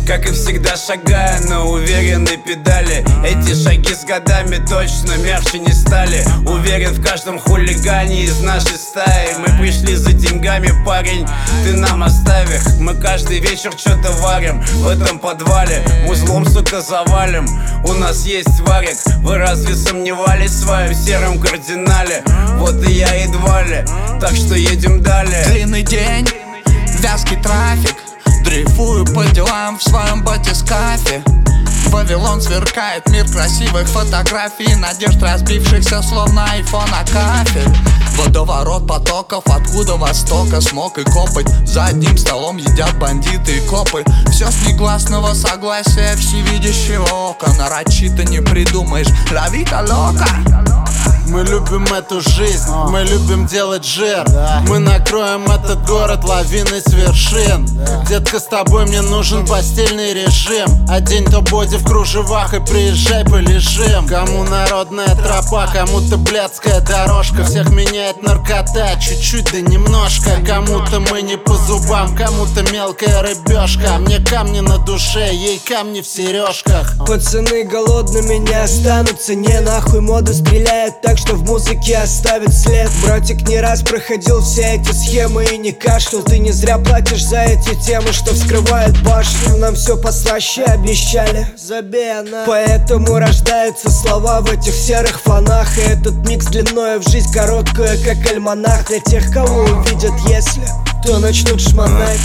как и всегда шагая на уверенной педали. Эти шаги с годами точно мягче не стали. Уверен в каждом хулигане из нашей стаи. Мы пришли за деньгами, парень, ты нам оставь их. Мы каждый вечер что-то варим в этом подвале. Узлом, сука, завалим, у нас есть варик. Вы разве сомневались в своем сером кардинале? Вот и я едва ли, так что едем далее. Длинный день, вязкий трафик, дрейфую по делам в своем батискафе. Вавилон сверкает, мир красивых фотографий, надежд разбившихся словно айфон о кафель. Водоворот потоков, откуда востока смог и копоть. За одним столом едят бандиты и копы. Все с негласного согласия всевидящего ока. Нарочито не придумаешь, la vida loca. Мы любим эту жизнь, мы любим делать жир. Мы накроем этот город лавиной с вершин. Детка, с тобой мне нужен постельный режим. Одень то боди в кружевах и приезжай полежим. Кому народная тропа, кому-то блядская дорожка. Всех меняет наркота, чуть-чуть да немножко. Кому-то мы не по зубам, кому-то мелкая рыбешка. А мне камни на душе, ей камни в сережках. Пацаны голодными не останутся, не нахуй мода стреляет так, что в музыке оставит след. Братик не раз проходил все эти схемы и не кашлял. Ты не зря платишь за эти темы, что вскрывают башню. Нам все послаще обещали, забей она. Поэтому рождаются слова в этих серых фонах. И этот микс длиною в жизнь короткую, как альманах. Для тех, кого увидят, если то начнут шмонать.